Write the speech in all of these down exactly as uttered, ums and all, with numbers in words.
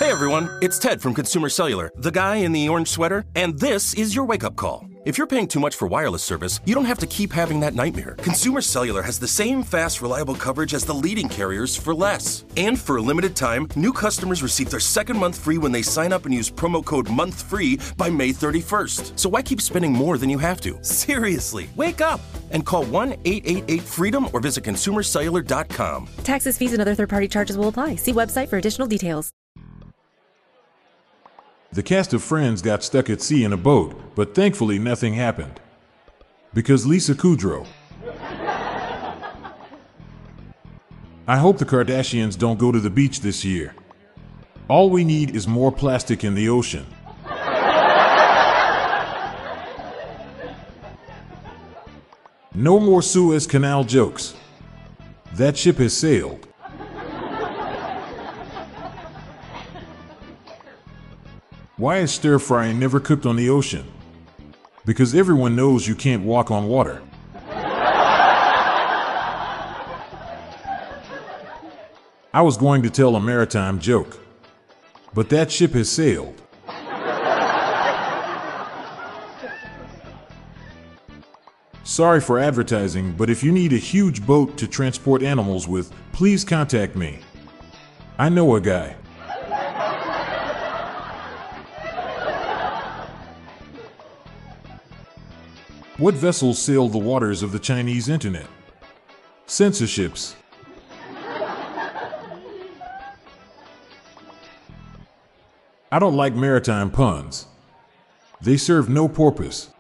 Hey everyone, it's Ted from Consumer Cellular, the guy in the orange sweater, and this is your wake-up call. If you're paying too much for wireless service, you don't have to keep having that nightmare. Consumer Cellular has the same fast, reliable coverage as the leading carriers for less. And for a limited time, new customers receive their second month free when they sign up and use promo code MONTHFREE by May thirty-first. So why keep spending more than you have to? Seriously, wake up and call one eight eight eight FREEDOM or visit consumer cellular dot com. Taxes, fees, and other third-party charges will apply. See website for additional details. The cast of Friends got stuck at sea in a boat, but thankfully nothing happened. Because Lisa Kudrow. I hope the Kardashians don't go to the beach this year. All we need is more plastic in the ocean. No more Suez Canal jokes. That ship has sailed. Why is stir frying never cooked on the ocean? Because everyone knows you can't walk on water. I was going to tell a maritime joke, but that ship has sailed. Sorry for advertising, but if you need a huge boat to transport animals with, please contact me. I know a guy. What vessels sail the waters of the Chinese internet? Censorships. I don't like maritime puns. They serve no purpose.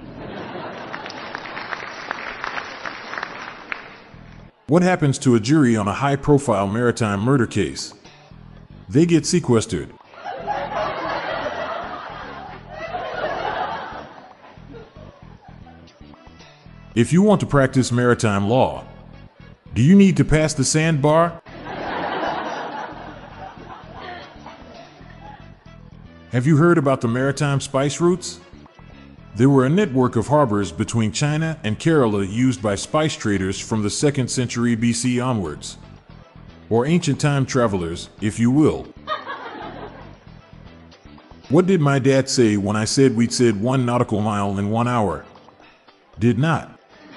What happens to a jury on a high-profile maritime murder case? They get sequestered. If you want to practice maritime law, do you need to pass the sandbar? Have you heard about the maritime spice routes? There were a network of harbors between China and Kerala used by spice traders from the second century B C onwards, or ancient time travelers, if you will. What did my dad say when I said we'd said one nautical mile in one hour? Did not.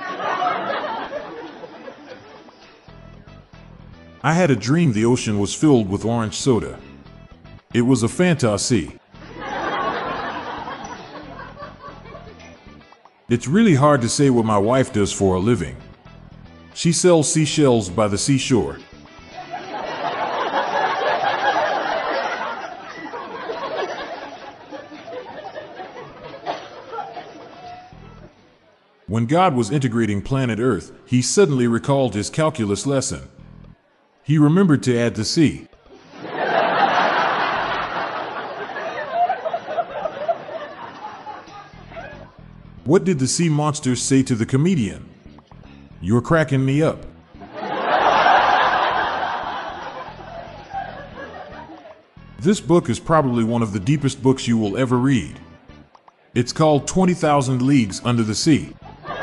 I had a dream the ocean was filled with orange soda. It was a fantasy. It's really hard to say what my wife does for a living. She sells seashells by the seashore. When God was integrating planet Earth, he suddenly recalled his calculus lesson. He remembered to add the sea. What did the sea monsters say to the comedian? You're cracking me up. This book is probably one of the deepest books you will ever read. It's called twenty thousand Leagues Under the Sea.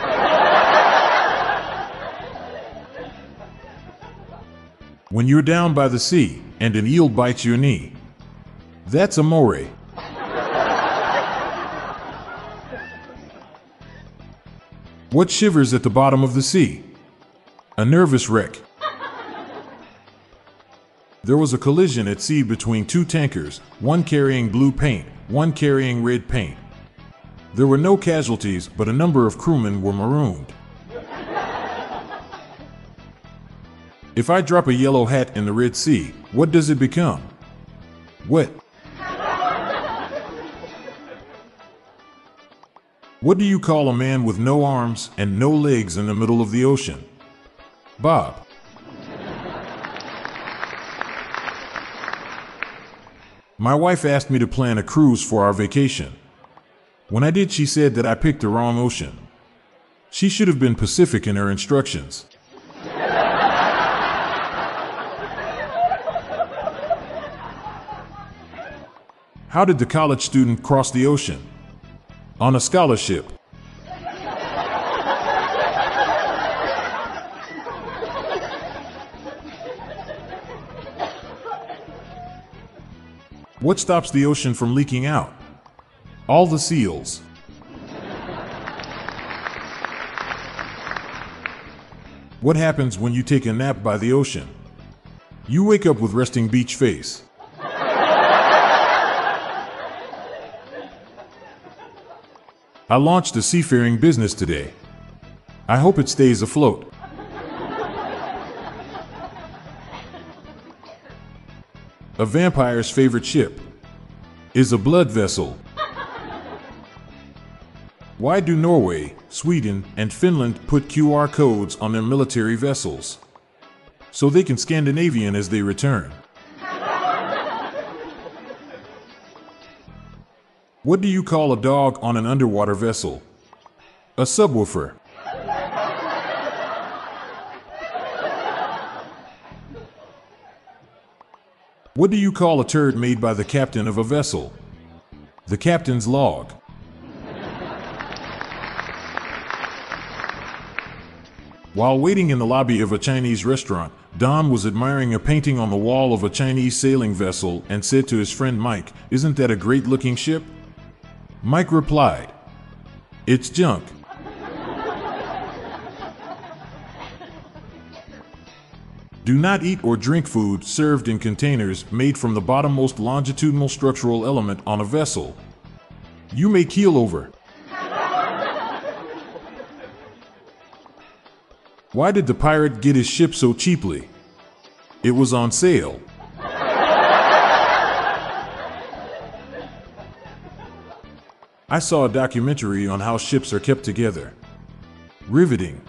When you're down by the sea, and an eel bites your knee. That's amore. What shivers at the bottom of the sea? A nervous wreck. There was a collision at sea between two tankers, one carrying blue paint, one carrying red paint. There were no casualties, but a number of crewmen were marooned. If I drop a yellow hat in the Red Sea, what does it become? Wet. What do you call a man with no arms and no legs in the middle of the ocean? Bob. My wife asked me to plan a cruise for our vacation. When I did, she said that I picked the wrong ocean. She should have been Pacific in her instructions. How did the college student cross the ocean? On a scholarship. What stops the ocean from leaking out? All the seals. What happens when you take a nap by the ocean? You wake up with resting beach face. I launched a seafaring business today. I hope it stays afloat. A vampire's favorite ship is a blood vessel. Why do Norway, Sweden, and Finland put Q R codes on their military vessels? So they can Scandinavian as they return. What do you call a dog on an underwater vessel? A subwoofer. What do you call a turd made by the captain of a vessel? The captain's log. While waiting in the lobby of a Chinese restaurant, Don was admiring a painting on the wall of a Chinese sailing vessel and said to his friend Mike, "Isn't that a great-looking ship?" Mike replied, "It's junk." Do not eat or drink food served in containers made from the bottommost longitudinal structural element on a vessel. You may keel over. Why did the pirate get his ship so cheaply? It was on sale. I saw a documentary on how ships are kept together. Riveting.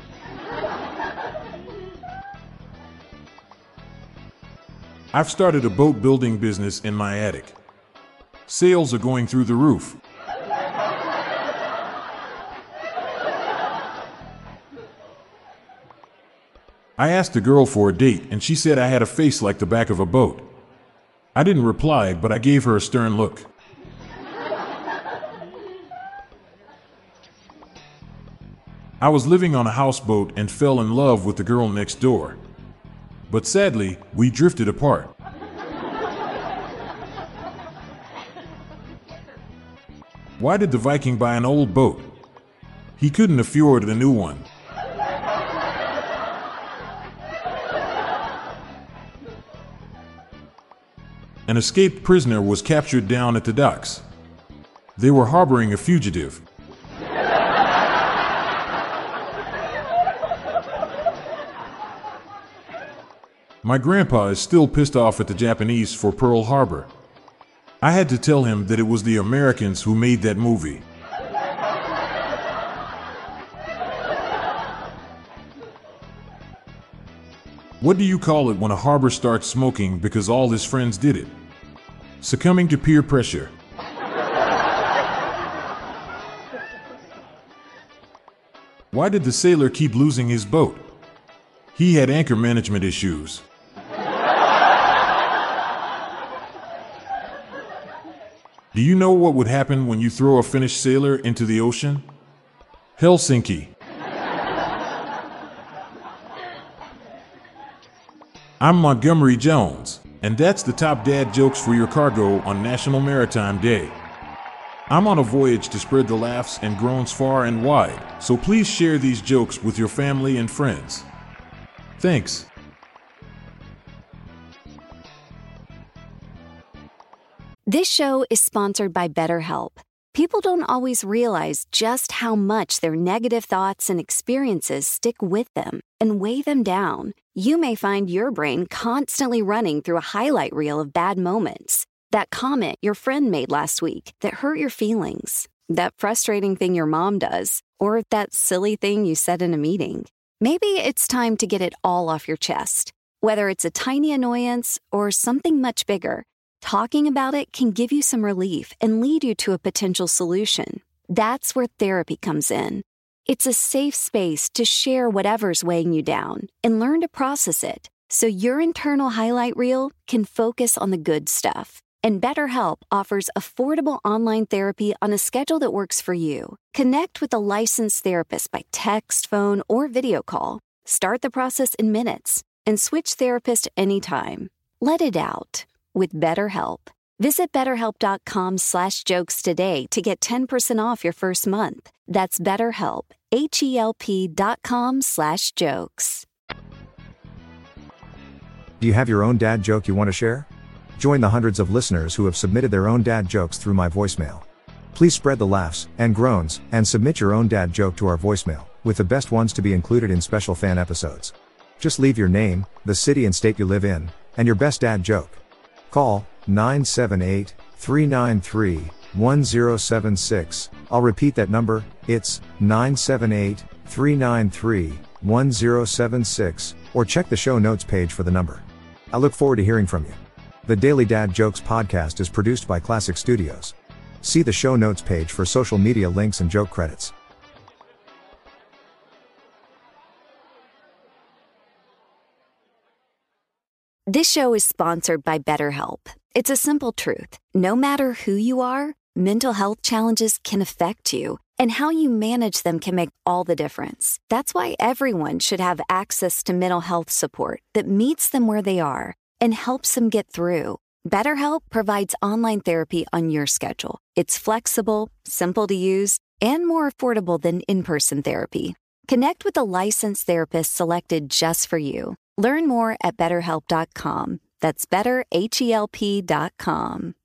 I've started a boat building business in my attic. Sales are going through the roof. I asked a girl for a date and she said I had a face like the back of a boat. I didn't reply, but I gave her a stern look. I was living on a houseboat and fell in love with the girl next door. But sadly, we drifted apart. Why did the Viking buy an old boat? He couldn't afford a new one. An escaped prisoner was captured down at the docks. They were harboring a fugitive. My grandpa is still pissed off at the Japanese for Pearl Harbor. I had to tell him that it was the Americans who made that movie. What do you call it when a harbor starts smoking because all his friends did it? Succumbing to peer pressure. Why did the sailor keep losing his boat? He had anchor management issues. Do you know what would happen when you throw a Finnish sailor into the ocean? Helsinki. I'm Montgomery Jones, and that's the top dad jokes for your cargo on National Maritime Day. I'm on a voyage to spread the laughs and groans far and wide, so please share these jokes with your family and friends. Thanks. This show is sponsored by BetterHelp. People don't always realize just how much their negative thoughts and experiences stick with them and weigh them down. You may find your brain constantly running through a highlight reel of bad moments. That comment your friend made last week that hurt your feelings. That frustrating thing your mom does. Or that silly thing you said in a meeting. Maybe it's time to get it all off your chest. Whether it's a tiny annoyance or something much bigger, talking about it can give you some relief and lead you to a potential solution. That's where therapy comes in. It's a safe space to share whatever's weighing you down and learn to process it so your internal highlight reel can focus on the good stuff. And BetterHelp offers affordable online therapy on a schedule that works for you. Connect with a licensed therapist by text, phone, or video call. Start the process in minutes and switch therapist anytime. Let it out with BetterHelp. Visit betterhelp.com slash jokes today to get ten percent off your first month. That's BetterHelp, H-E-L-P dot com slash jokes. Do you have your own dad joke you want to share? Join the hundreds of listeners who have submitted their own dad jokes through my voicemail. Please spread the laughs and groans and submit your own dad joke to our voicemail, with the best ones to be included in special fan episodes. Just leave your name, the city and state you live in, and your best dad joke. Call nine seven eight, three nine three, one zero seven six. I'll repeat that number, it's nine seven eight, three nine three, one zero seven six, or check the show notes page for the number. I look forward to hearing from you. The Daily Dad Jokes podcast is produced by Classic Studios. See the show notes page for social media links and joke credits. This show is sponsored by BetterHelp. It's a simple truth. No matter who you are, mental health challenges can affect you, and how you manage them can make all the difference. That's why everyone should have access to mental health support that meets them where they are and helps them get through. BetterHelp provides online therapy on your schedule. It's flexible, simple to use, and more affordable than in-person therapy. Connect with a licensed therapist selected just for you. Learn more at better help dot com. That's better H E L P dot com.